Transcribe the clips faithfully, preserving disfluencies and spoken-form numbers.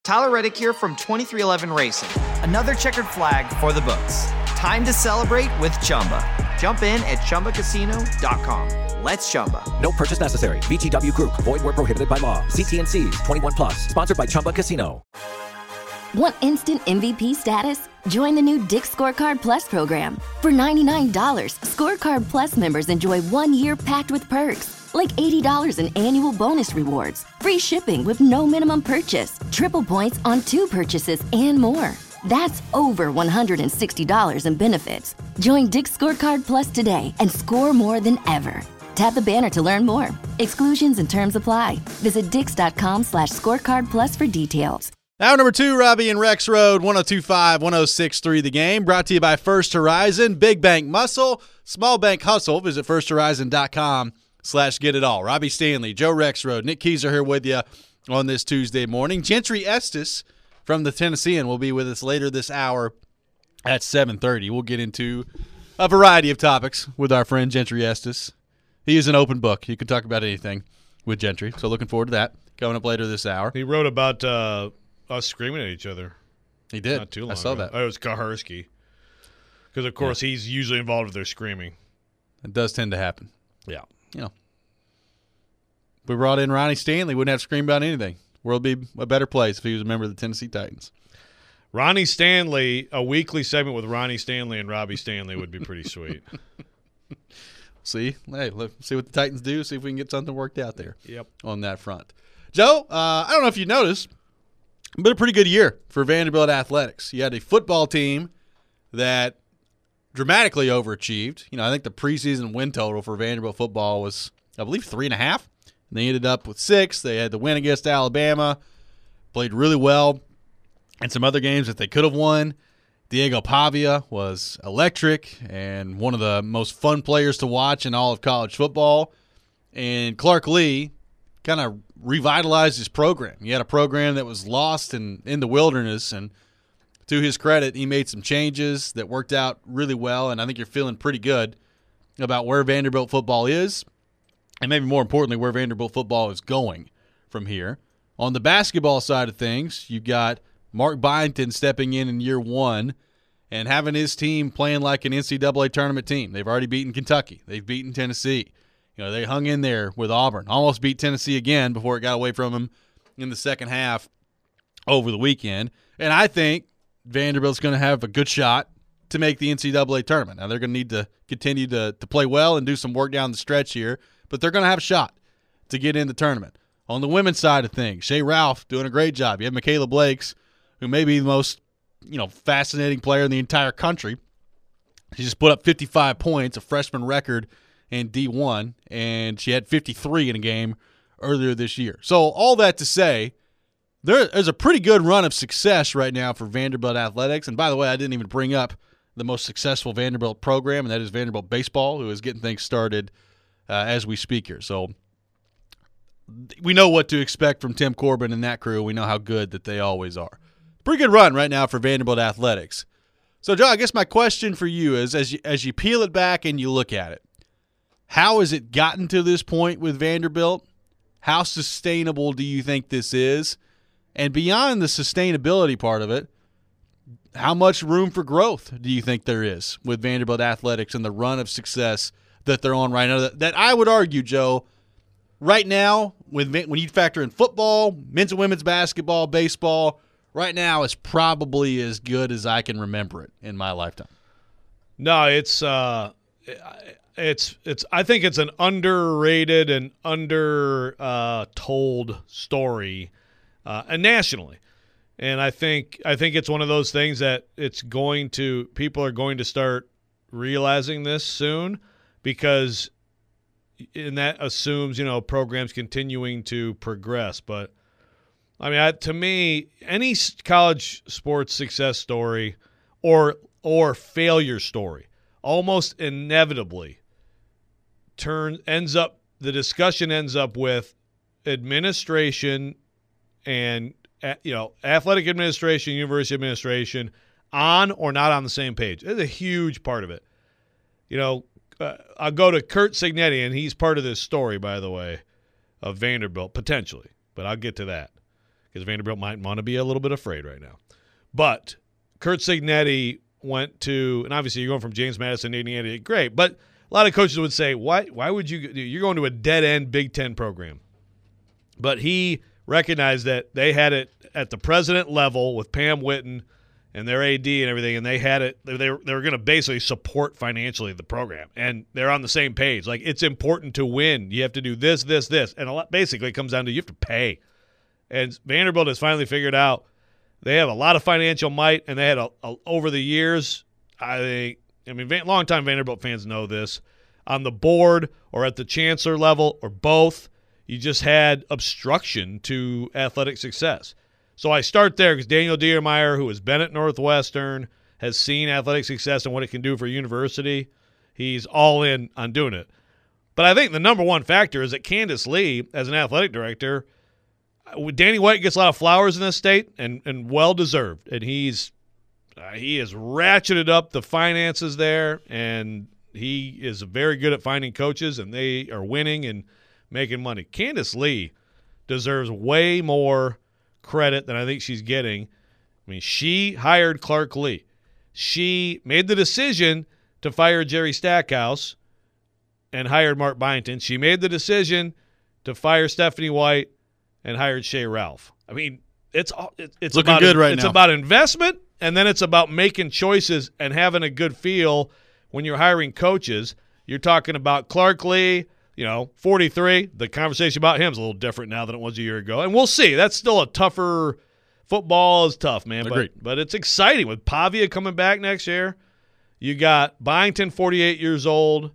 Tyler Reddick here from twenty-three eleven Racing. Another checkered flag for the books. Time to celebrate with Chumba. Jump in at Chumba Casino dot com. Let's Chumba. No purchase necessary. V G W Group. Void where prohibited by law. See T N Cs. twenty-one plus. Sponsored by Chumba Casino. Want instant M V P status? Join the new Dick's Scorecard Plus program. For ninety-nine dollars, Scorecard Plus members enjoy one year packed with perks, like eighty dollars in annual bonus rewards, free shipping with no minimum purchase, triple points on two purchases, and more. That's over one hundred sixty dollars in benefits. Join Dick's Scorecard Plus today and score more than ever. Tap the banner to learn more. Exclusions and terms apply. Visit dix.com slash scorecard plus for details. Hour number two, Robbie and Rex Road, one oh two point five, one oh six point three The Game. Brought to you by First Horizon, Big Bank Muscle, Small Bank Hustle. Visit first horizon dot com slash get it all. Robbie Stanley, Joe Rexrode, Nick Keyser here with you on this Tuesday morning. Gentry Estes from the Tennessean will be with us later this hour at seven thirty. We'll get into a variety of topics with our friend Gentry Estes. He is an open book. You can talk about anything with Gentry, so looking forward to that coming up later this hour. He wrote about uh, us screaming at each other. He did. Not too long I saw ago. that. Oh, it was Kaharski. Because, of course, yeah. he's usually involved with their screaming. It does tend to happen. Yeah. You know, if we brought in Ronnie Stanley, wouldn't have to scream about anything. World would be a better place if he was a member of the Tennessee Titans. Ronnie Stanley, a weekly segment with Ronnie Stanley and Robbie Stanley would be pretty sweet. See, hey, let's see what the Titans do, see if we can get something worked out there yep. on that front. Joe, uh, I don't know if you noticed, but a pretty good year for Vanderbilt athletics. You had a football team that dramatically overachieved. You know, I think the preseason win total for Vanderbilt football was, I believe, three and a half. And they ended up with six. They had the win against Alabama, played really well, and some other games that they could have won. Diego Pavia was electric and one of the most fun players to watch in all of college football. And Clark Lee kind of revitalized his program. He had a program that was lost in, in the wilderness, and to his credit, he made some changes that worked out really well, and I think you're feeling pretty good about where Vanderbilt football is, and maybe more importantly, where Vanderbilt football is going from here. On the basketball side of things, you've got Mark Byington stepping in in year one and having his team playing like an N C double A tournament team. They've already beaten Kentucky. They've beaten Tennessee. You know, they hung in there with Auburn. Almost beat Tennessee again before it got away from them in the second half over the weekend. And I think Vanderbilt's going to have a good shot to make the N C double A tournament. Now, they're going to need to continue to, to play well and do some work down the stretch here, but they're going to have a shot to get in the tournament. On the women's side of things, Shea Ralph doing a great job. You have Michaela Blakes, who may be the most, you know, fascinating player in the entire country. She just put up fifty-five points, a freshman record in D one, and she had fifty-three in a game earlier this year. So all that to say, there is a pretty good run of success right now for Vanderbilt athletics. And by the way, I didn't even bring up the most successful Vanderbilt program, and that is Vanderbilt baseball, who is getting things started uh, as we speak here. So we know what to expect from Tim Corbin and that crew. We know how good that they always are. Pretty good run right now for Vanderbilt athletics. So, Joe, I guess my question for you is, as you, as you peel it back and you look at it, how has it gotten to this point with Vanderbilt? How sustainable do you think this is? And beyond the sustainability part of it, how much room for growth do you think there is with Vanderbilt athletics and the run of success that they're on right now? That, that I would argue, Joe, right now, when, when you factor in football, men's and women's basketball, baseball, right now is probably as good as I can remember it in my lifetime. No, it's uh, it's it's. I think it's an underrated and under uh, told story, uh, and nationally. And I think I think it's one of those things that it's going to people are going to start realizing this soon, because and that assumes, you know, programs continuing to progress. But I mean, I, to me, any college sports success story or or failure story almost inevitably turn ends up the discussion ends up with administration and you know athletic administration, university administration on or not on the same page. It's a huge part of it. You know, uh, I'll go to Curt Cignetti, and he's part of this story, by the way, of Vanderbilt potentially, but I'll get to that. because Vanderbilt might want to be a little bit afraid right now. But Curt Cignetti went to, and obviously you're going from James Madison to Indiana, great. But a lot of coaches would say, why Why would you – you're going to a dead-end Big Ten program. But he recognized that they had it at the president level with Pam Whitten and their A D and everything, and they had it – they were, they were going to basically support financially the program. And they're on the same page. Like, it's important to win. You have to do this, this, this. And a lot, basically it comes down to you have to pay. And Vanderbilt has finally figured out they have a lot of financial might, and they had a, a, over the years, I think, I mean, Van, longtime Vanderbilt fans know this, on the board or at the chancellor level or both, you just had obstruction to athletic success. So I start there because Daniel Diermeyer, who has been at Northwestern, has seen athletic success and what it can do for a university. He's all in on doing it. But I think the number one factor is that Candace Lee, as an athletic director, Danny White gets a lot of flowers in this state, and, and well-deserved. And he's uh, he has ratcheted up the finances there, and he is very good at finding coaches, and they are winning and making money. Candace Lee deserves way more credit than I think she's getting. I mean, she hired Clark Lee. She made the decision to fire Jerry Stackhouse and hired Mark Byington. She made the decision to fire Stephanie White and hired Shea Ralph. I mean, it's it's looking about good right it's now. about investment, and then it's about making choices and having a good feel when you're hiring coaches. You're talking about Clark Lee, you know, forty-three. The conversation about him is a little different now than it was a year ago, and we'll see. That's still a tougher. Football is tough, man, Agreed. but but it's exciting with Pavia coming back next year. You got Byington, forty-eight years old.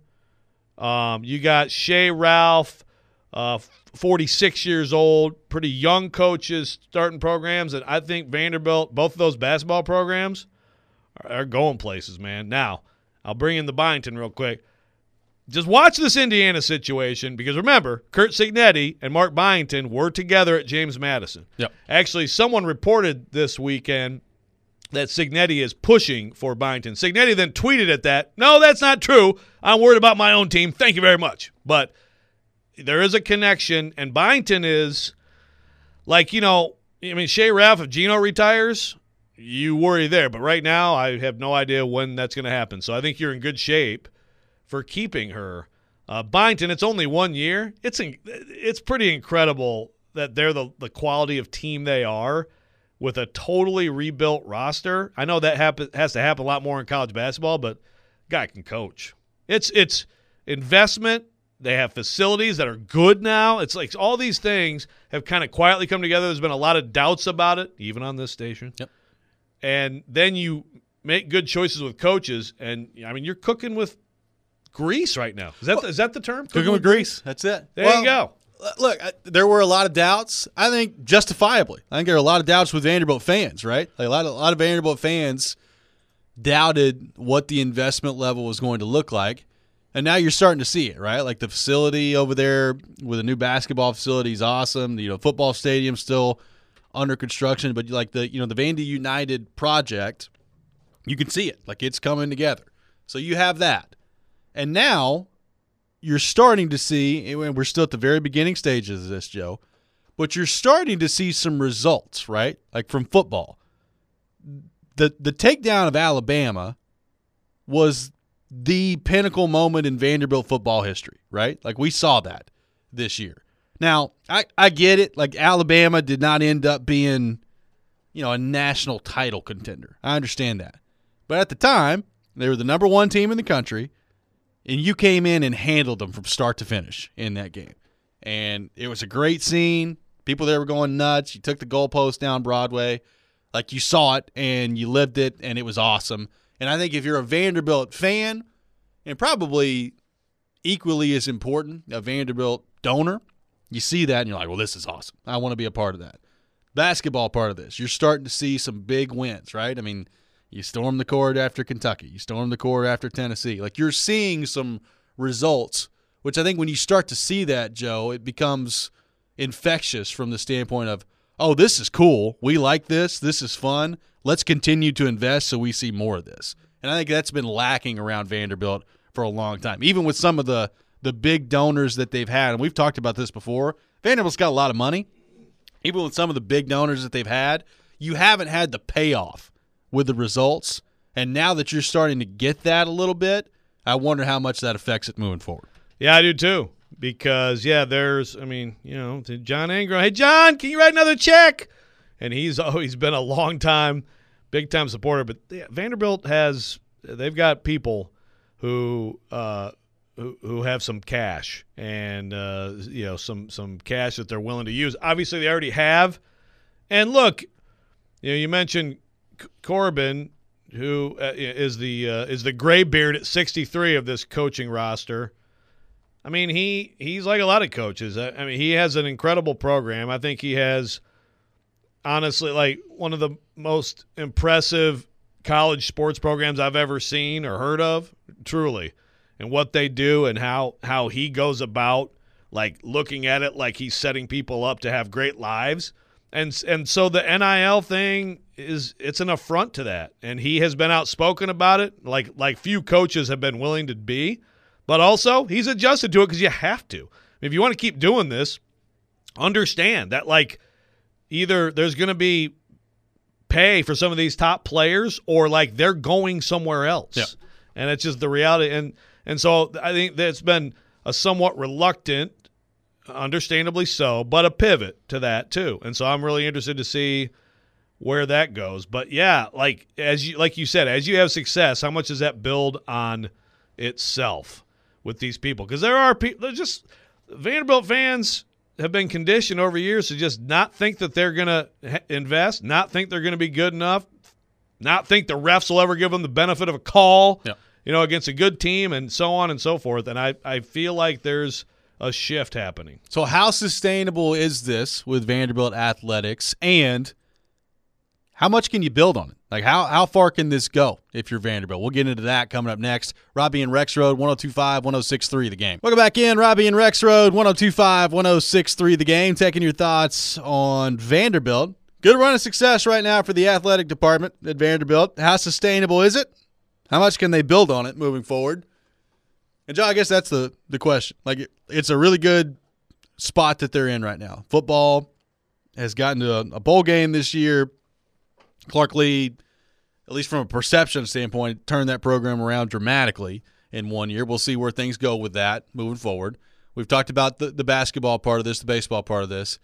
Um, you got Shea Ralph. Uh, forty-six years old, pretty young coaches starting programs, and I think Vanderbilt, both of those basketball programs, are, are going places, man. Now, I'll bring in the Byington real quick. Just watch this Indiana situation, because remember, Curt Cignetti and Mark Byington were together at James Madison. Yep. Actually, someone reported this weekend that Cignetti is pushing for Byington. Cignetti then tweeted at that, no, that's not true. I'm worried about my own team. Thank you very much. But there is a connection, and Byington is like, you know, I mean, Shea Ralph, if Gino retires, you worry there. But right now, I have no idea when that's going to happen. So I think you're in good shape for keeping her. Uh, Byington, it's only one year. It's in, it's pretty incredible that they're the, the quality of team they are with a totally rebuilt roster. I know that happen, has to happen a lot more in college basketball, but guy can coach. It's it's investment. They have facilities that are good now. It's like all these things have kind of quietly come together. There's been a lot of doubts about it, even on this station. Yep. And then you make good choices with coaches, and, I mean, you're cooking with grease right now. Is that, well, is that the term? Cooking with grease. That's it. There well, you go. Look, I, there were a lot of doubts. I think justifiably. I think there are a lot of doubts with Vanderbilt fans, right? Like a lot of, a lot of Vanderbilt fans doubted what the investment level was going to look like. And now you're starting to see it, right? Like the facility over there with a new basketball facility is awesome. You know, football stadium still under construction, but like the you know the Vandy United project, you can see it, like it's coming together. So you have that, and now you're starting to see. And we're still at the very beginning stages of this, Joe, but you're starting to see some results, right? Like from football, the the takedown of Alabama was the pinnacle moment in Vanderbilt football history, right? Like we saw that this year. Now, I, I get it. Like Alabama did not end up being, you know, a national title contender. I understand that. But at the time, they were the number one team in the country, and you came in and handled them from start to finish in that game. And it was a great scene. People there were going nuts. You took the goalpost down Broadway. Like you saw it, and you lived it, and it was awesome. And I think if you're a Vanderbilt fan, and probably equally as important, a Vanderbilt donor, you see that and you're like, well, this is awesome. I want to be a part of that. Basketball part of this. You're starting to see some big wins, right? I mean, you stormed the court after Kentucky. You stormed the court after Tennessee. Like you're seeing some results, which I think when you start to see that, Joe, it becomes infectious from the standpoint of, oh, this is cool. We like this. This is fun. Let's continue to invest so we see more of this. And I think that's been lacking around Vanderbilt for a long time. Even with some of the, the big donors that they've had, and we've talked about this before, Vanderbilt's got a lot of money. even with some of the big donors that they've had, you haven't had the payoff with the results. And now that you're starting to get that a little bit, I wonder how much that affects it moving forward. Yeah, I do too. Because, yeah, there's, I mean, you know, John Ingram. Hey, John, can you write another check? And he's always been a long time, big time supporter. But yeah, Vanderbilt has, they've got people who, uh, who, who have some cash and, uh, you know, some, some cash that they're willing to use. Obviously, they already have. And look, you know, you mentioned Corbin, who uh, is the uh, is the gray beard at sixty-three of this coaching roster. I mean, he he's like a lot of coaches. I, I mean, he has an incredible program. I think he has, honestly, like one of the most impressive college sports programs I've ever seen or heard of, truly, and what they do and how how he goes about, like looking at it like he's setting people up to have great lives. And and so the N I L thing is it's an affront to that, and he has been outspoken about it, like like few coaches have been willing to be. But also, he's adjusted to it because you have to. If you want to keep doing this, understand that, like, either there's going to be pay for some of these top players or, like, they're going somewhere else. Yeah. And it's just the reality. And and so I think that's been a somewhat reluctant, understandably so, but a pivot to that too. And so I'm really interested to see where that goes. But, yeah, like as you like you said, as you have success, how much does that build on itself with these people? Because there are people, just Vanderbilt fans have been conditioned over years to just not think that they're going to invest, not think they're going to be good enough, not think the refs will ever give them the benefit of a call, yeah. you know, against a good team and so on and so forth. And I, I feel like there's a shift happening. So how sustainable is this with Vanderbilt athletics, and how much can you build on it? Like, how how far can this go if you're Vanderbilt? We'll get into that coming up next. Robbie and Rex Road, one oh two five, one oh six three The Game. Welcome back in. Robbie and Rex Road, one oh two five, one oh six three The Game. Taking your thoughts on Vanderbilt. Good run of success right now for the athletic department at Vanderbilt. How sustainable is it? How much can they build on it moving forward? And, John, I guess that's the, the question. Like, it's a really good spot that they're in right now. Football has gotten to a, a bowl game this year. Clark Lee, at least from a perception standpoint, turned that program around dramatically in one year. We'll see where things go with that moving forward. We've talked about the, the basketball part of this, the baseball part of this.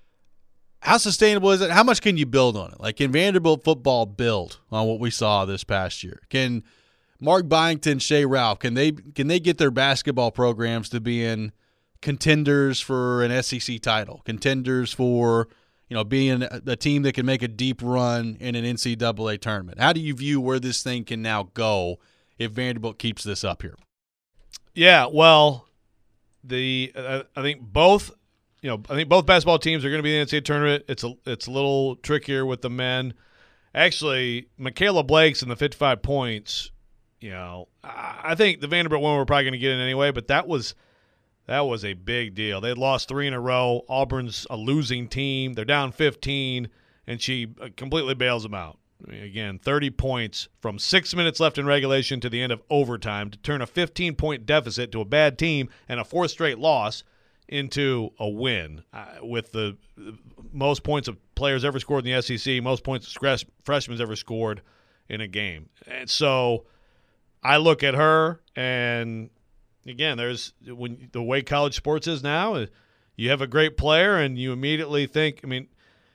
How sustainable is it? How much can you build on it? Like, can Vanderbilt football build on what we saw this past year? Can Mark Byington, Shea Ralph, can they can they get their basketball programs to be in contenders for an S E C title, contenders for, you know, being a team that can make a deep run in an N C double A tournament? How do you view where this thing can now go if Vanderbilt keeps this up here? Yeah, well, the uh, I think both, you know, I think both basketball teams are going to be in the N C double A tournament. It's a it's a little trickier with the men. Actually, Michaela Blake's in the fifty-five points. You know, I think the Vanderbilt one we're probably going to get in anyway, but that was that was a big deal. They had lost three in a row. Auburn's a losing team. They're down fifteen, and she completely bails them out. I mean, again, thirty points from six minutes left in regulation to the end of overtime to turn a fifteen-point deficit to a bad team and a fourth straight loss into a win uh, with the most points of players ever scored in the S E C, most points of freshmen ever scored in a game. And so I look at her, and again, there's when the way college sports is now, you have a great player, and you immediately think. I mean,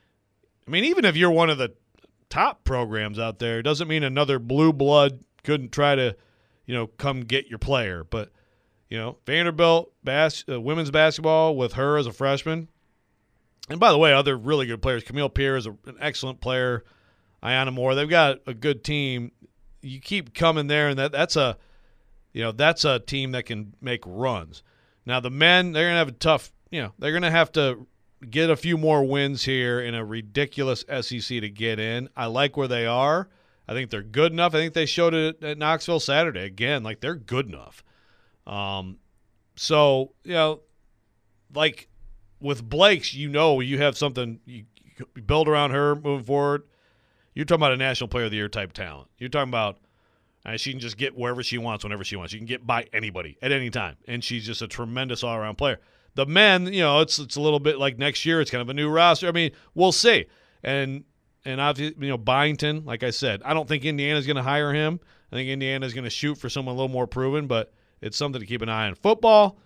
I mean, even if you're one of the top programs out there, it doesn't mean another blue blood couldn't try to, you know, come get your player. But you know, Vanderbilt bas- uh, women's basketball with her as a freshman, and by the way, other really good players. Camille Pierre is a, an excellent player. Ayanna Moore, they've got a good team. You keep coming there, and that that's a, you know, that's a team that can make runs. Now the men, they're gonna have a tough, you know, they're gonna have to get a few more wins here in a ridiculous S E C to get in. I like where they are. I think they're good enough. I think they showed it at Knoxville Saturday again. Like they're good enough. Um, so you know, like with Blake's, you know, you have something you, you build around her moving forward. You're talking about a National Player of the Year type talent. You're talking about uh, she can just get wherever she wants, whenever she wants. You can get by anybody at any time, and she's just a tremendous all-around player. the men, you know, it's it's a little bit like next year. It's kind of a new roster. I mean, we'll see. And and obviously, you know, Byington, like I said, I don't think Indiana's going to hire him. I think Indiana's going to shoot for someone a little more proven, but it's something to keep an eye on. Football,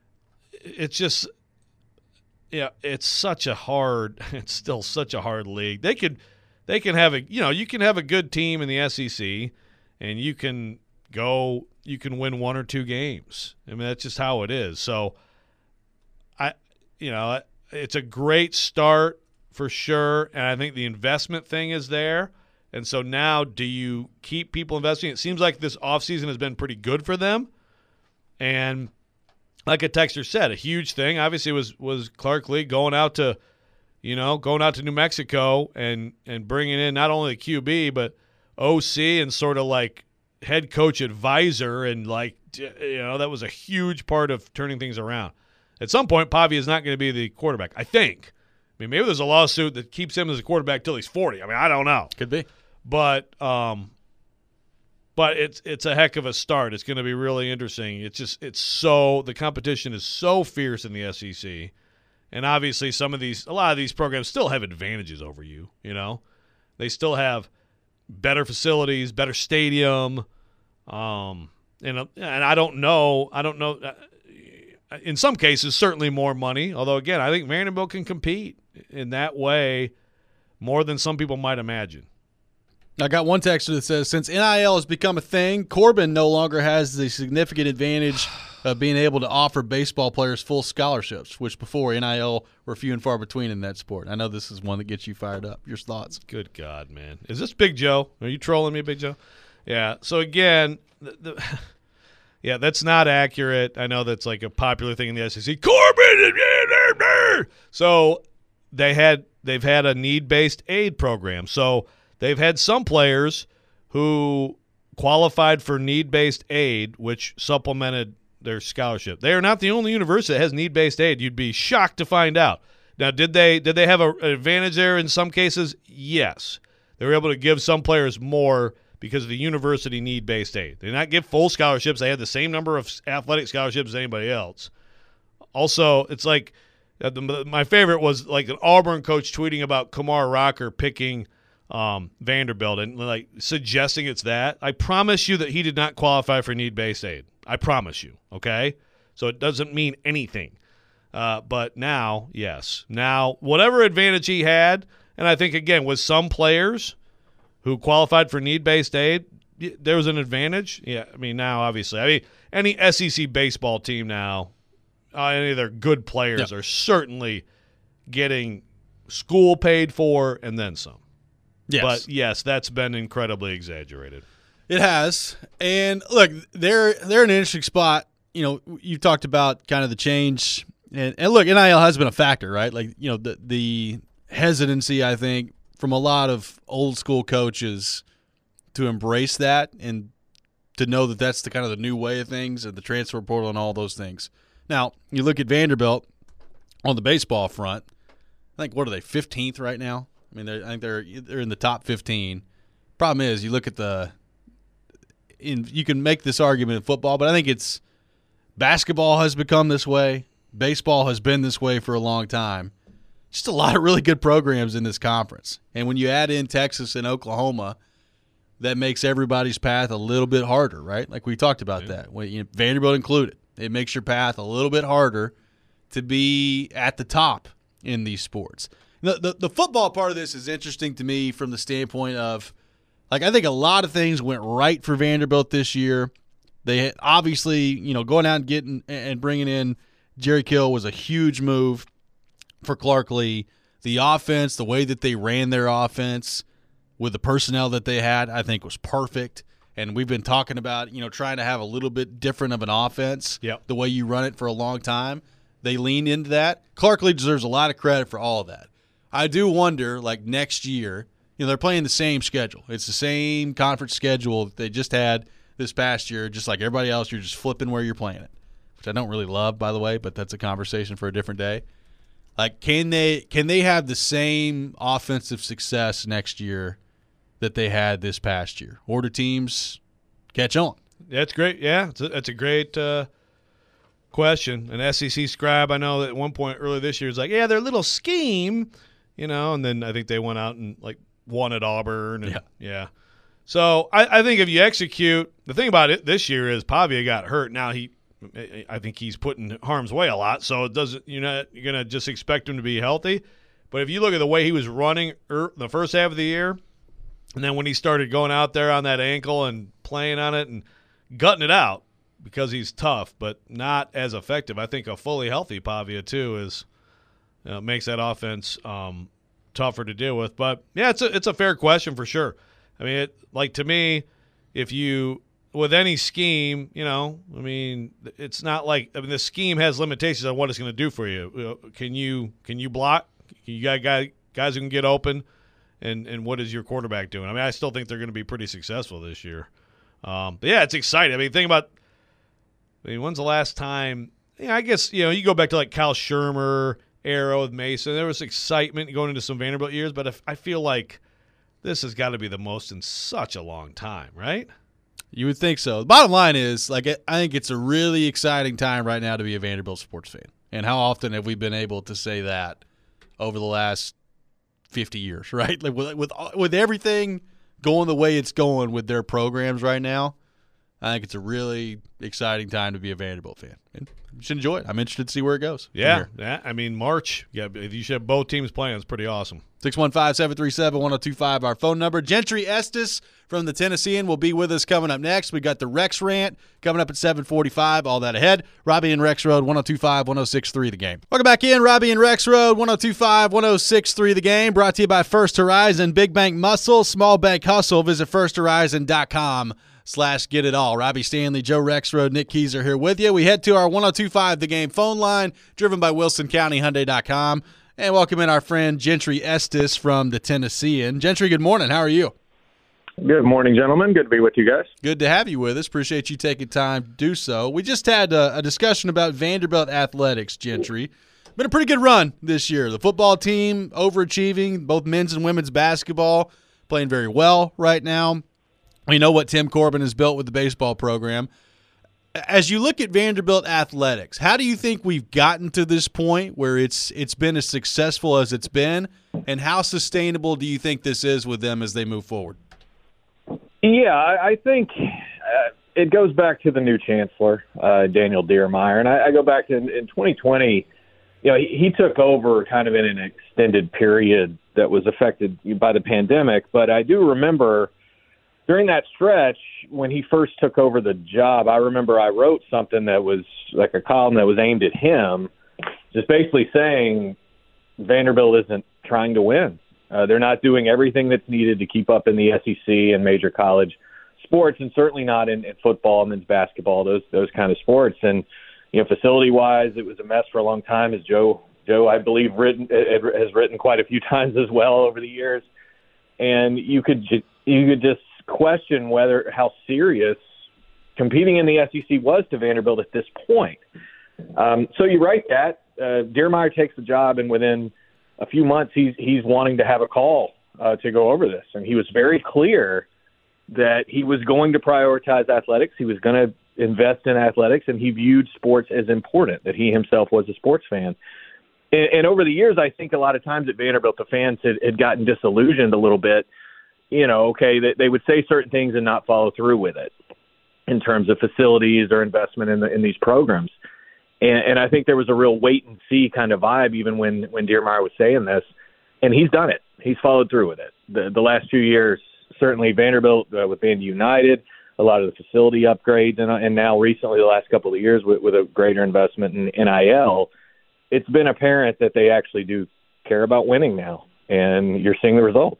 it's just, yeah, it's such a hard, it's still such a hard league. They could, they can have a, you know, you can have a good team in the S E C, and you can go, you can win one or two games. I mean, that's just how it is. So, I, you know, it's a great start for sure, and I think the investment thing is there. And so now, do you keep people investing? It seems like this offseason has been pretty good for them. And like a texter said, a huge thing obviously was was Clark Lee going out to, you know, going out to New Mexico and and bringing in not only the Q B but O C and sort of like head coach advisor, and like, you know, that was a huge part of turning things around. At some point, Pavia is not going to be the quarterback, I think. I mean, maybe there's a lawsuit that keeps him as a quarterback till he's forty. I mean, I don't know. Could be. But um, but it's it's a heck of a start. It's going to be really interesting. It's just it's so the competition is so fierce in the S E C, and obviously some of these a lot of these programs still have advantages over you. You know, they still have better facilities, better stadium, um, and and I don't know. I don't know. In some cases, certainly more money. Although again, I think Vanderbilt can compete in that way more than some people might imagine. I got one texter that says, since N I L has become a thing, Corbin no longer has the significant advantage of being able to offer baseball players full scholarships, which before N I L were few and far between in that sport. I know this is one that gets you fired up. Your thoughts? Good God, man. Is this Big Joe? Are you trolling me, Big Joe? Yeah. So, again, the, the, yeah, that's not accurate. I know that's like a popular thing in the S E C. Corbin! So they had, they've had a need-based aid program. So they've had some players who qualified for need-based aid, which supplemented their scholarship. They are not the only university that has need-based aid. You'd be shocked to find out. Now, did they did they have a, an advantage there in some cases? Yes. They were able to give some players more because of the university need-based aid. They did not give full scholarships. They had the same number of athletic scholarships as anybody else. Also, it's like uh, the, my favorite was like an Auburn coach tweeting about Kumar Rocker picking um, Vanderbilt and like suggesting it's that. I promise you that he did not qualify for need-based aid. I promise you, okay? So it doesn't mean anything. Uh, but now, yes. Now, whatever advantage he had, and I think, again, with some players who qualified for need-based aid, there was an advantage. Yeah, I mean, now, obviously. I mean, any S E C baseball team now, uh, any of their good players yep. are certainly getting school paid for and then some. Yes. But, yes, that's been incredibly exaggerated. It has. And, look, they're they're in an interesting spot. You know, you talked about kind of the change. And, and look, N I L has been a factor, right? Like, you know, the the hesitancy, I think, from a lot of old school coaches to embrace that and to know that that's the kind of the new way of things and the transfer portal and all those things. Now, you look at Vanderbilt on the baseball front. I think, what are they, fifteenth right now? I mean, I think they're they're in the top fifteen. Problem is, you look at the in you can make this argument in football, but I think it's basketball has become this way. Baseball has been this way for a long time. Just a lot of really good programs in this conference. And when you add in Texas and Oklahoma, that makes everybody's path a little bit harder, right? Like we talked about yeah. that. When, you know, Vanderbilt included. It makes your path a little bit harder to be at the top in these sports. The, the, the football part of this is interesting to me from the standpoint of, like, I think a lot of things went right for Vanderbilt this year. They had obviously, you know, going out and getting and bringing in Jerry Kill was a huge move for Clark Lee. The offense, the way that they ran their offense with the personnel that they had, I think was perfect. And we've been talking about, you know, trying to have a little bit different of an offense, yep. the way you run it for a long time. They leaned into that. Clark Lee deserves a lot of credit for all of that. I do wonder, like next year, you know, they're playing the same schedule. It's the same conference schedule that they just had this past year. Just like everybody else, you're just flipping where you're playing it, which I don't really love, by the way, but that's a conversation for a different day. Like, can they can they have the same offensive success next year that they had this past year? Or do teams catch on? That's great. Yeah, it's a, it's a great uh, question. An S E C scribe, I know that at one point earlier this year was like, yeah, their little scheme, you know, and then I think they went out and, like, won at Auburn. And, yeah. yeah. So I, I think if you execute, the thing about it this year is Pavia got hurt. Now he, I think he's put in harm's way a lot, so it doesn't, you're not you're gonna just expect him to be healthy. But if you look at the way he was running er, the first half of the year, and then when he started going out there on that ankle and playing on it and gutting it out because he's tough, but not as effective. I think a fully healthy Pavia too is you know, makes that offense um, tougher to deal with. But yeah, it's a it's a fair question for sure. I mean, it, like to me, if you with any scheme, you know, I mean, it's not like I mean the scheme has limitations on what it's going to do for you. Can you can you block? You got guys guys who can get open, and and what is your quarterback doing? I mean, I still think they're going to be pretty successful this year. Um, but yeah, it's exciting. I mean, think about. I mean, when's the last time? Yeah, I guess you know you go back to like Kyle Shermer era with Mason. There was excitement going into some Vanderbilt years, but if, I feel like. This has got to be the most in such a long time, right? You would think so. The bottom line is, like, I think it's a really exciting time right now to be a Vanderbilt sports fan. And how often have we been able to say that over the last fifty years, right? Like with with, with everything going the way it's going with their programs right now, I think it's a really exciting time to be a Vanderbilt fan. And you should enjoy it. I'm interested to see where it goes. Yeah, yeah. I mean, March, yeah, if you should have both teams playing, it's pretty awesome. six one five, seven three seven, one oh two five, our phone number. Gentry Estes from the Tennessean will be with us coming up next. We got the Rex Rant coming up at seven forty-five, all that ahead. Robbie and Rex Road, one oh two five, one oh six three The Game. Welcome back in. Robbie and Rex Road, one oh two five, one oh six three The Game, brought to you by First Horizon. Big Bank Muscle, Small Bank Hustle. Visit first horizon dot com slash get it all. Robbie Stanley, Joe Rexroad, Nick Keys are here with you. We head to our one oh two five The Game phone line, driven by Wilson County Hyundai dot com. And welcome in our friend Gentry Estes from the Tennessean. Gentry, good morning. How are you? Good morning, gentlemen. Good to be with you guys. Good to have you with us. Appreciate you taking time to do so. We just had a, a discussion about Vanderbilt athletics, Gentry. Been a pretty good run this year. The football team overachieving, both men's and women's basketball playing very well right now. We know what Tim Corbin has built with the baseball program. As you look at Vanderbilt athletics, how do you think we've gotten to this point where it's it's been as successful as it's been, and how sustainable do you think this is with them as they move forward? Yeah, I, I think uh, it goes back to the new chancellor, uh, Daniel Diermeier, and I, I go back to in, in twenty twenty. You know, he, he took over kind of in an extended period that was affected by the pandemic, but I do remember. During that stretch, when he first took over the job, I remember I wrote something that was like a column that was aimed at him, just basically saying Vanderbilt isn't trying to win. Uh, they're not doing everything that's needed to keep up in the S E C and major college sports, and certainly not in, in football and men's basketball, those those kind of sports. And you know, facility-wise, it was a mess for a long time, as Joe, Joe I believe, written has written quite a few times as well over the years. And you could ju- you could just question whether how serious competing in the S E C was to Vanderbilt at this point. Um, so you write that. Uh, Diermeier takes the job, and within a few months, he's he's wanting to have a call uh, to go over this. And he was very clear that he was going to prioritize athletics. He was going to invest in athletics, and he viewed sports as important, that he himself was a sports fan. And, and over the years, I think a lot of times at Vanderbilt, the fans had, had gotten disillusioned a little bit. You know, okay, they, they would say certain things and not follow through with it in terms of facilities or investment in the, in these programs. And, and I think there was a real wait and see kind of vibe even when, when Diermeier was saying this. And he's done it. He's followed through with it. The, the last few years, certainly Vanderbilt uh, with Vandy United, a lot of the facility upgrades, and, and now recently the last couple of years with, with a greater investment in N I L, it's been apparent that they actually do care about winning now. And you're seeing the results.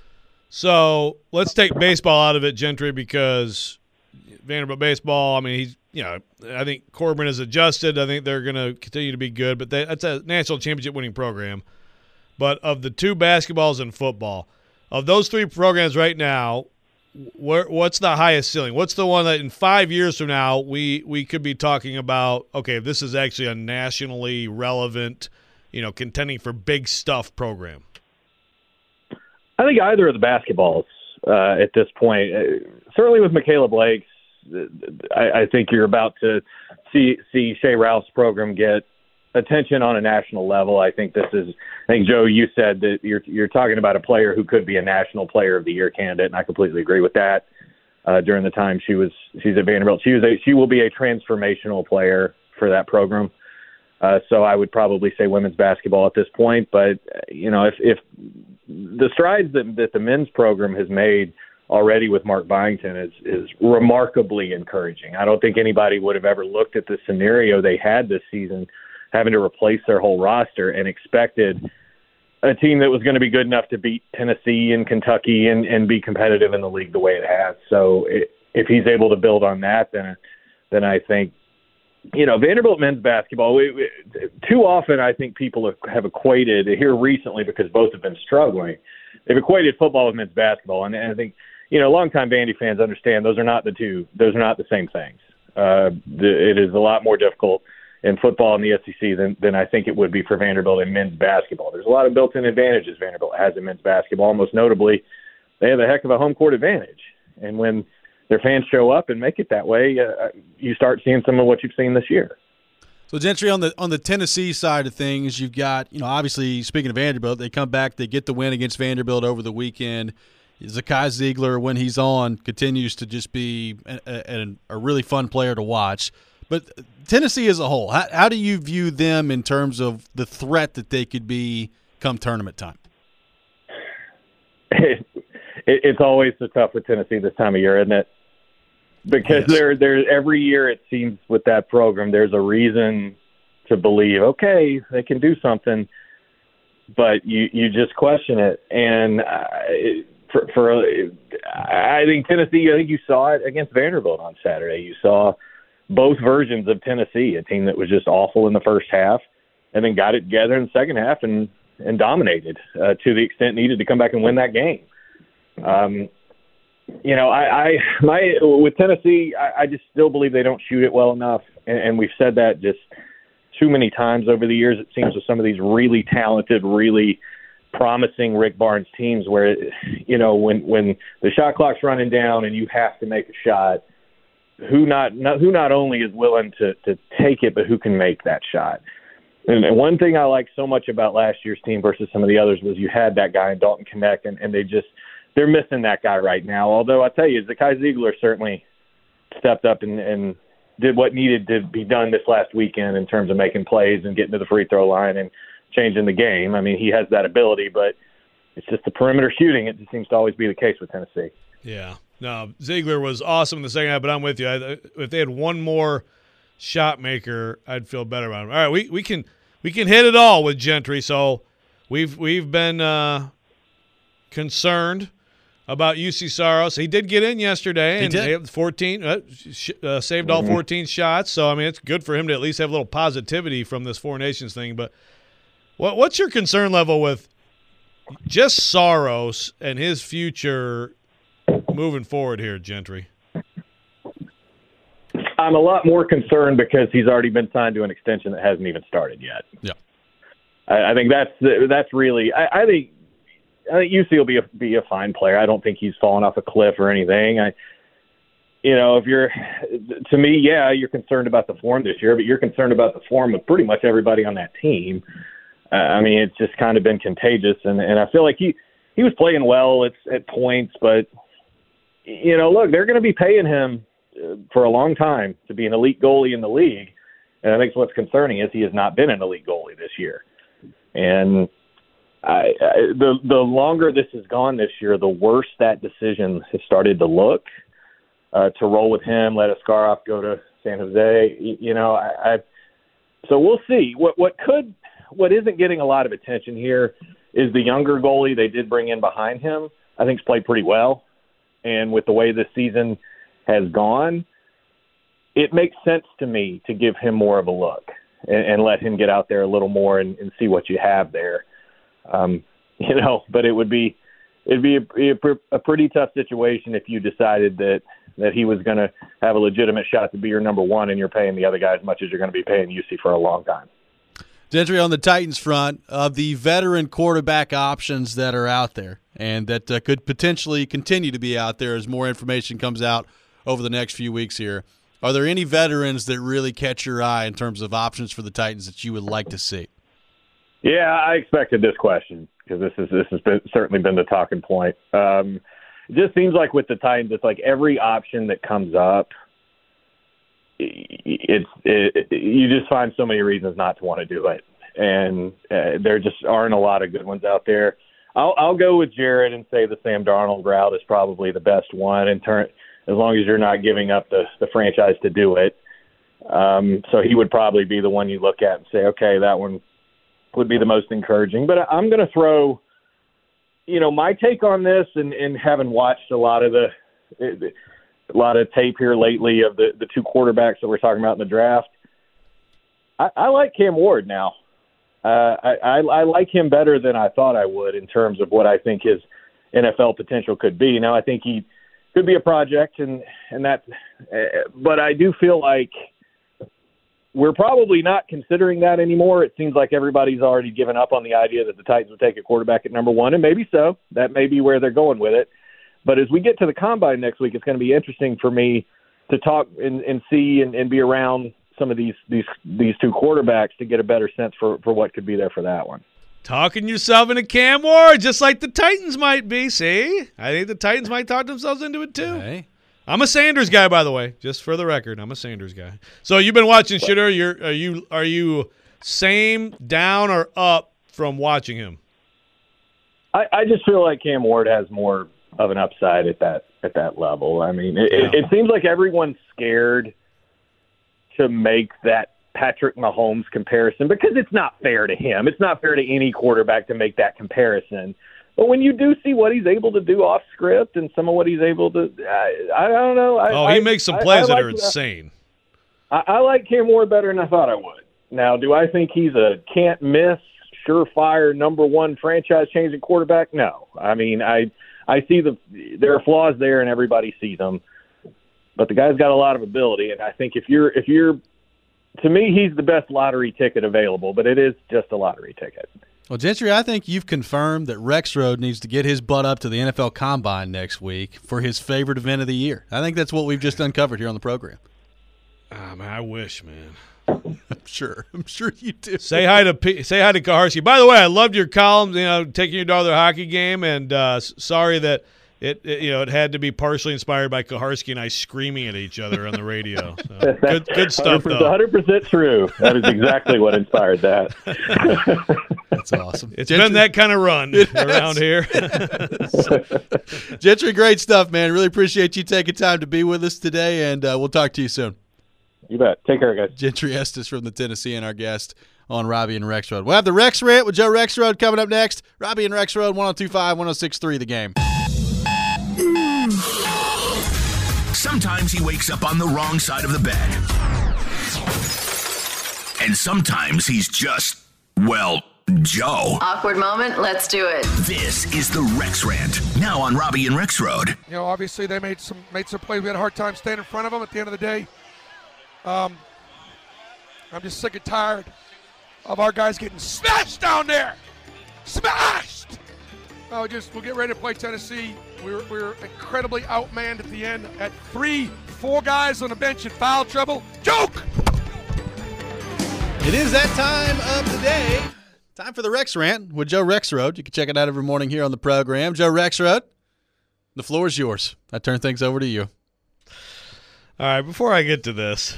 So let's take baseball out of it, Gentry, because Vanderbilt baseball, I mean, he's, you know, I think Corbin has adjusted. I think they're going to continue to be good, but they, that's a national championship winning program. But of the two basketballs and football, of those three programs right now, where, what's the highest ceiling? What's the one that in five years from now we, we could be talking about, okay, this is actually a nationally relevant, you know, contending for big stuff program? I think either of the basketballs uh, at this point, uh, certainly with Michaela Blake's I, I think you're about to see see Shea Ralph's program get attention on a national level. I think this is. I think Joe, you said that you're you're talking about a player who could be a National Player of the Year candidate, and I completely agree with that. Uh, during the time she was she's at Vanderbilt, she was a, she will be a transformational player for that program. Uh, so I would probably say women's basketball at this point. But you know, if if the strides that that the men's program has made already with Mark Byington is is remarkably encouraging. I don't think anybody would have ever looked at the scenario they had this season, having to replace their whole roster, and expected a team that was going to be good enough to beat Tennessee and Kentucky and, and be competitive in the league the way it has. So it, if he's able to build on that, then then I think, you know, Vanderbilt men's basketball, we, we, too often I think people have, have equated here recently, because both have been struggling, they've equated football with men's basketball. And, and I think, you know, longtime Vandy fans understand those are not the two, those are not the same things. Uh, the, it is a lot more difficult in football in the S E C than, than I think it would be for Vanderbilt in men's basketball. There's a lot of built-in advantages Vanderbilt has in men's basketball. Most notably, they have a heck of a home court advantage. And when their fans show up and make it that way, uh, you start seeing some of what you've seen this year. So, Gentry, on the on the Tennessee side of things, you've got, you know, obviously, speaking of Vanderbilt, they come back, they get the win against Vanderbilt over the weekend. Zakai Ziegler, when he's on, continues to just be a, a, a really fun player to watch. But Tennessee as a whole, how, how do you view them in terms of the threat that they could be come tournament time? It, it, it's always so tough with Tennessee this time of year, isn't it? Because yes. there, there, every year it seems with that program, there's a reason to believe, okay, they can do something, but you, you just question it. And uh, for, for I think Tennessee, I think you saw it against Vanderbilt on Saturday. You saw both versions of Tennessee, a team that was just awful in the first half and then got it together in the second half and, and dominated uh, to the extent needed to come back and win that game. Um, you know, I, I my with Tennessee, I, I just still believe they don't shoot it well enough, and, and we've said that just too many times over the years. It seems with some of these really talented, really promising Rick Barnes teams where, you know, when, when the shot clock's running down and you have to make a shot, who not, not who not only is willing to, to take it, but who can make that shot. And, and one thing I like so much about last year's team versus some of the others was you had that guy in Dalton Knecht, and, and they just they're missing that guy right now. Although I tell you, Zakai Ziegler certainly stepped up and, and did what needed to be done this last weekend in terms of making plays and getting to the free throw line and changing the game. I mean, he has that ability, but it's just the perimeter shooting. It just seems to always be the case with Tennessee. Yeah. No, Ziegler was awesome in the second half, but I'm with you. I, if they had one more shot maker, I'd feel better about him. All right, we, we can we can hit it all with Gentry. So we've we've been uh, concerned about U C Saros. He did get in yesterday, he and did. they have fourteen uh, sh- uh, saved all Mm-hmm. fourteen shots. So I mean, it's good for him to at least have a little positivity from this Four Nations thing. But what what's your concern level with just Saros and his future moving forward here, Gentry? I'm a lot more concerned because he's already been signed to an extension that hasn't even started yet. Yeah, I, I think that's that's really. I, I think I think U C will be a be a fine player. I don't think he's fallen off a cliff or anything. I, you know, if you're to me, yeah, you're concerned about the form this year, but you're concerned about the form of pretty much everybody on that team. Uh, I mean, it's just kind of been contagious, and and I feel like he he was playing well at at points, but. You know, look, they're going to be paying him for a long time to be an elite goalie in the league. And I think what's concerning is he has not been an elite goalie this year. And I, I, the the longer this has gone this year, the worse that decision has started to look. Uh, to roll with him, let Askarov go to San Jose. You, you know, I, I so we'll see. What what could what isn't getting a lot of attention here is the younger goalie they did bring in behind him. I think's played pretty well. And with the way this season has gone, it makes sense to me to give him more of a look and, and let him get out there a little more and, and see what you have there. Um, you know, but it would be it'd be a, a pretty tough situation if you decided that that he was going to have a legitimate shot to be your number one, and you're paying the other guy as much as you're going to be paying U C for a long time. Gentry, on the Titans front, of the veteran quarterback options that are out there and that uh, could potentially continue to be out there as more information comes out over the next few weeks here. Are there any veterans that really catch your eye in terms of options for the Titans that you would like to see? Yeah, I expected this question because this is this has been, certainly been the talking point. Um, it just seems like with the Titans, it's like every option that comes up, it's it, you just find so many reasons not to want to do it, and uh, there just aren't a lot of good ones out there. I'll, I'll go with Jared and say the Sam Darnold route is probably the best one in turn, as long as you're not giving up the, the franchise to do it. Um, so he would probably be the one you look at and say, okay, that one would be the most encouraging. But I'm going to throw, you know, my take on this, and, and having watched a lot of the a lot of tape here lately of the, the two quarterbacks that we're talking about in the draft. I, I like Cam Ward now. Uh, I, I, I like him better than I thought I would in terms of what I think his N F L potential could be. Now, I think he could be a project, and and that, uh, but I do feel like we're probably not considering that anymore. It seems like everybody's already given up on the idea that the Titans would take a quarterback at number one, and maybe so. That may be where they're going with it. But as we get to the Combine next week, it's going to be interesting for me to talk and, and see and, and be around some of these these these two quarterbacks to get a better sense for, for what could be there for that one. Talking yourself into Cam Ward, just like the Titans might be. See? I think the Titans might talk themselves into it too. Hey. I'm a Sanders guy, by the way, just for the record. I'm a Sanders guy. So you've been watching Shitter. You're are you are you same, down, or up from watching him? I, I just feel like Cam Ward has more of an upside at that at that level. I mean, it, yeah. it, it seems like everyone's scared to make that Patrick Mahomes comparison because it's not fair to him. It's not fair to any quarterback to make that comparison. But when you do see what he's able to do off script and some of what he's able to, I, I don't know. I, oh, he I, makes some I, plays I that like are insane. I, I like Cam Ward better than I thought I would. Now, do I think he's a can't miss, surefire number one franchise changing quarterback? No. I mean, I I see the there are flaws there, and everybody sees them. But the guy's got a lot of ability, and I think if you're if you're to me, he's the best lottery ticket available, but it is just a lottery ticket. Well, Gentry, I think you've confirmed that Rexrode needs to get his butt up to the N F L Combine next week for his favorite event of the year. I think that's what we've just uncovered here on the program. Ah, man, I wish, man. I'm sure. I'm sure you do. Say hi to P- say hi to Kaharski. By the way, I loved your columns. You know, taking your daughter to the hockey game, and uh, sorry that it, it you know it had to be partially inspired by Kaharski and I screaming at each other on the radio. So, good, good stuff, though. one hundred percent true. That is exactly what inspired that. That's awesome. It's Gentry, been that kind of run around here. Gentry, great stuff, man. Really appreciate you taking time to be with us today, and uh, we'll talk to you soon. You bet. Take care, guys. Gentry Estes from the Tennessee and our guest on Robbie and Rexrode. We'll have the Rex Rant with Joe Rexrode coming up next. Robbie and Rexrode, one oh two point five, one oh six point three The Game. Sometimes he wakes up on the wrong side of the bed. And sometimes he's just, well, Joe. Awkward moment, let's do it. This is the Rex Rant, now on Robbie and Rexrode. You know, obviously they made some made some plays. We had a hard time staying in front of them at the end of the day. Um, I'm just sick and tired of our guys getting smashed down there. Smashed! Oh, just we'll get ready to play Tennessee. We were, we were incredibly outmanned at the end. At three, four guys on the bench in foul trouble. Joke! It is that time of the day. Time for the Rex Rant with Joe Rexrode. You can check it out every morning here on the program. Joe Rexrode, the floor is yours. I turn things over to you. All right, before I get to this,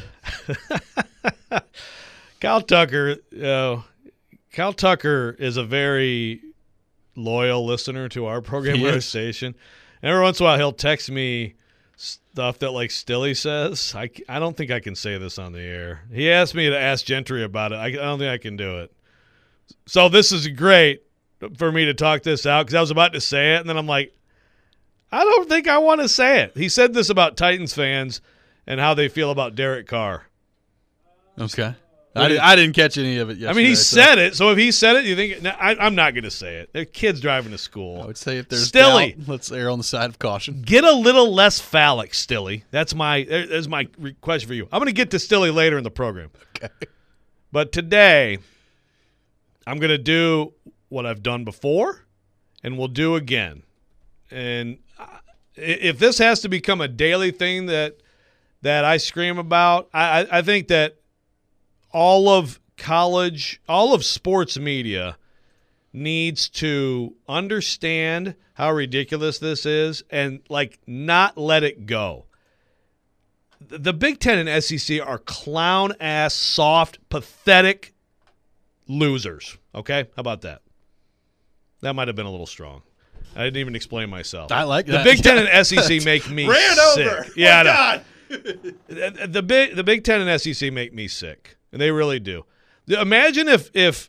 Kyle Tucker, you know, Kyle Tucker is a very loyal listener to our program radio station. And every once in a while, he'll text me stuff that, like, Stilly says. I, I don't think I can say this on the air. He asked me to ask Gentry about it. I, I don't think I can do it. So this is great for me to talk this out because I was about to say it, and then I'm like, I don't think I want to say it. He said this about Titans fans and how they feel about Derek Carr. Okay. I, did, I didn't catch any of it yesterday. I mean, he so. said it, so if he said it, you think no, I, I'm not going to say it. There are kids driving to school. I would say if there's Stilly, doubt, let's err on the side of caution. Get a little less phallic, Stilly. That's my that's my request for you. I'm going to get to Stilly later in the program. Okay. But today, I'm going to do what I've done before, and we'll do again. And if this has to become a daily thing that that I scream about, I, I think that all of college, all of sports media needs to understand how ridiculous this is and, like, not let it go. The Big Ten and S E C are clown-ass, soft, pathetic losers. Okay? How about that? That might have been a little strong. I didn't even explain myself. I like the that. The Big Ten and S E C make me Ran sick. over. Yeah, oh, God. God. the big the Big Ten and S E C make me sick, and they really do. Imagine if if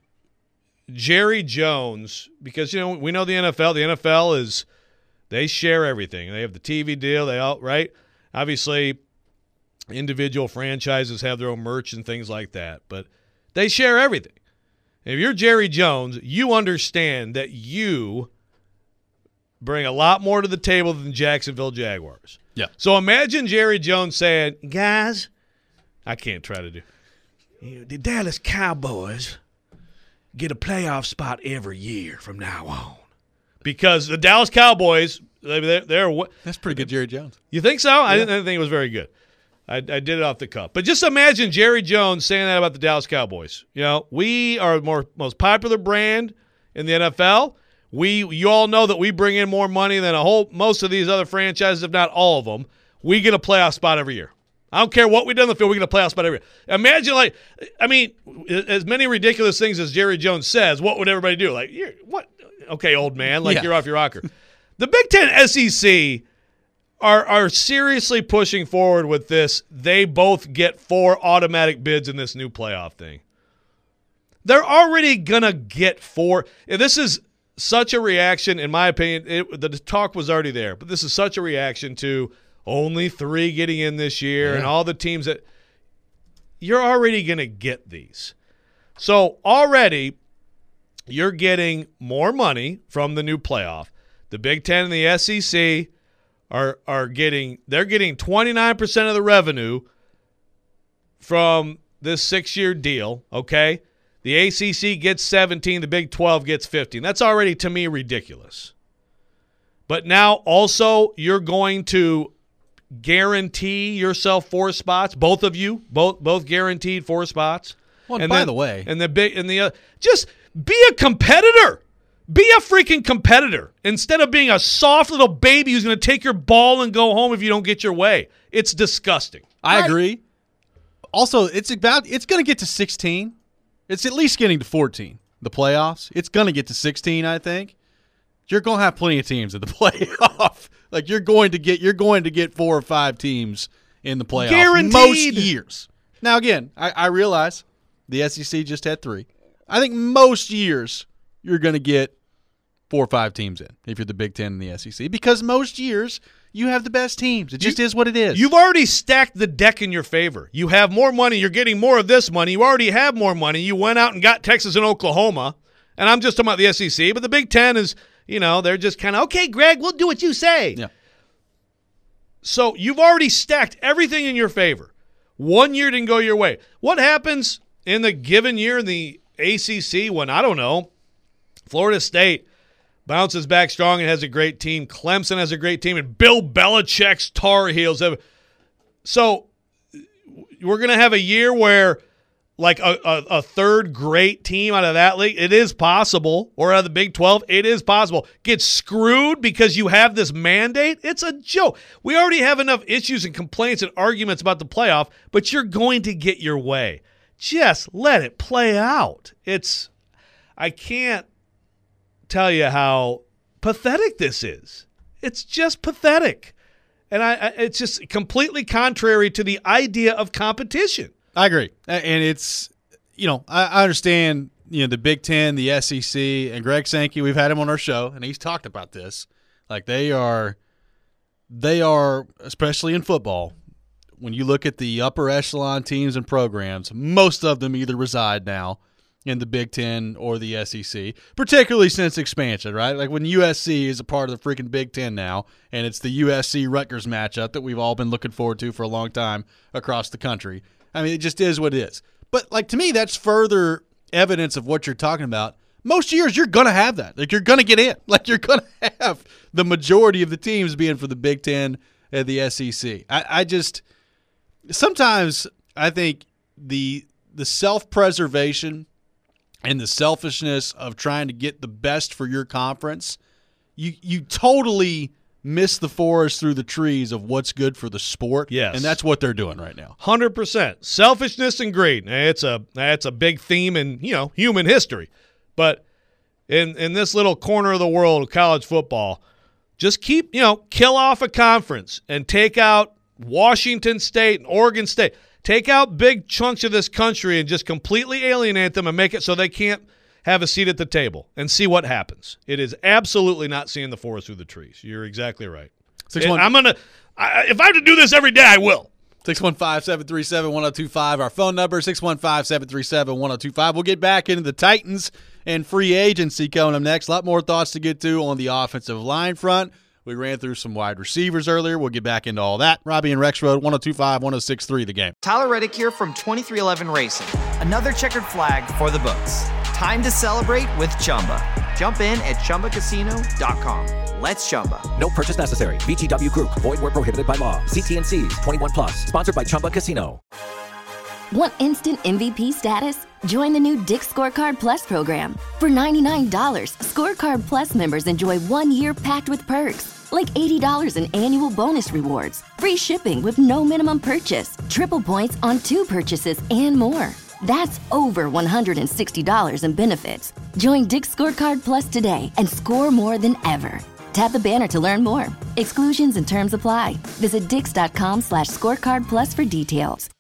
Jerry Jones, because you know we know the N F L. The N F L is they share everything. They have the T V deal. They all right. Obviously, individual franchises have their own merch and things like that, but they share everything. If you're Jerry Jones, you understand that you bring a lot more to the table than Jacksonville Jaguars. Yeah. So imagine Jerry Jones saying, guys, I can't try to do the Dallas Cowboys get a playoff spot every year from now on. Because the Dallas Cowboys, they're, they're That's pretty good, Jerry Jones. You think so? Yeah. I, didn't, I didn't think it was very good. I, I did it off the cuff. But just imagine Jerry Jones saying that about the Dallas Cowboys. You know, we are the more, most popular brand in the N F L. We, you all know that we bring in more money than a whole most of these other franchises, if not all of them. We get a playoff spot every year. I don't care what we do in the field, we get a playoff spot every year. Imagine, like, I mean, as many ridiculous things as Jerry Jones says, what would everybody do? Like, you're, what? Okay, old man, like yeah. You're off your rocker. The Big Ten S E C are are seriously pushing forward with this. They both get four automatic bids in this new playoff thing. They're already going to get four. This is such a reaction, in my opinion. It, the talk was already there, but this is such a reaction to only three getting in this year yeah. and all the teams that you're already going to get these. So already you're getting more money from the new playoff. The Big Ten and the S E C are are getting they're getting twenty-nine percent of the revenue from this six-year deal, okay? The A C C gets seventeen, the Big twelve gets fifteen. That's already, to me, ridiculous. But now also you're going to guarantee yourself four spots, both of you, both both guaranteed four spots. Well, and by then, the way, and the big and the uh, just be a competitor. Be a freaking competitor instead of being a soft little baby who's going to take your ball and go home if you don't get your way. It's disgusting. I right? agree. Also, it's about it's going to get to sixteen. It's at least getting to fourteen. The playoffs. It's going to get to sixteen, I think. You're going to have plenty of teams in the playoff. Like you're going to get you're going to get four or five teams in the playoffs. Guaranteed. Most years. Now again, I, I realize the S E C just had three. I think most years you're going to get four or five teams in if you're the Big Ten and the S E C because most years you have the best teams. It just you, is what it is. You've already stacked the deck in your favor. You have more money. You're getting more of this money. You already have more money. You went out and got Texas and Oklahoma, and I'm just talking about the S E C, but the Big Ten is, you know, they're just kind of, okay, Greg, we'll do what you say. Yeah. So you've already stacked everything in your favor. One year didn't go your way. What happens in the given year in the A C C when, I don't know, Florida State bounces back strong and has a great team. Clemson has a great team, and Bill Belichick's Tar Heels have. So we're going to have a year where, like a, a, a third great team out of that league, it is possible, or out of the Big twelve, it is possible, gets screwed because you have this mandate. It's a joke. We already have enough issues and complaints and arguments about the playoff, but you're going to get your way. Just let it play out. It's, I can't tell you how pathetic this is. It's just pathetic. And I, I it's just completely contrary to the idea of competition. I agree. And it's, you know, I, I understand, you know, the Big Ten, the S E C, and Greg Sankey, we've had him on our show, and he's talked about this. Like they are, they are, especially in football, when you look at the upper echelon teams and programs, most of them either reside now in the Big Ten or the S E C, particularly since expansion, right? Like when U S C is a part of the freaking Big Ten now, and it's the U S C-Rutgers matchup that we've all been looking forward to for a long time across the country. I mean, it just is what it is. But, like, to me, that's further evidence of what you're talking about. most years you're going to have that. Like, you're going to get in. Like, you're going to have the majority of the teams being for the Big Ten and the S E C. I, I just – sometimes I think the the self-preservation and the selfishness of trying to get the best for your conference, you you totally – miss the forest through the trees of what's good for the sport. Yes. And that's what they're doing right now. one hundred percent. Selfishness and greed. It's a that's a big theme in, you know, human history. But in in this little corner of the world of college football, just keep, you know, kill off a conference and take out Washington State and Oregon State. Take out big chunks of this country and just completely alienate them and make it so they can't have a seat at the table and see what happens. It is absolutely not seeing the forest through the trees. You're exactly right. Six one, I'm gonna. I, if I have to do this every day, I will. six one five, seven three seven, one oh two five. Our phone number, six one five, seven three seven, one oh two five. We'll get back into the Titans and free agency coming up next. A lot more thoughts to get to on the offensive line front. We ran through some wide receivers earlier. We'll get back into all that. Robbie and Rexroad, one oh two five, one oh six three, the game. Tyler Reddick here from twenty-three eleven Racing. Another checkered flag for the books. Time to celebrate with Chumba. Jump in at Chumba Casino dot com. Let's Chumba. No purchase necessary. V G W Group. Void where prohibited by law. See T N Cs. twenty-one plus. Sponsored by Chumba Casino. Want instant M V P status? Join the new Dick's Scorecard Plus program. For ninety-nine dollars, Scorecard Plus members enjoy one year packed with perks, like eighty dollars in annual bonus rewards, free shipping with no minimum purchase, triple points on two purchases, and more. That's over one hundred sixty dollars in benefits. Join Dick's Scorecard Plus today and score more than ever. Tap the banner to learn more. Exclusions and terms apply. Visit dix.com slash scorecard plus for details.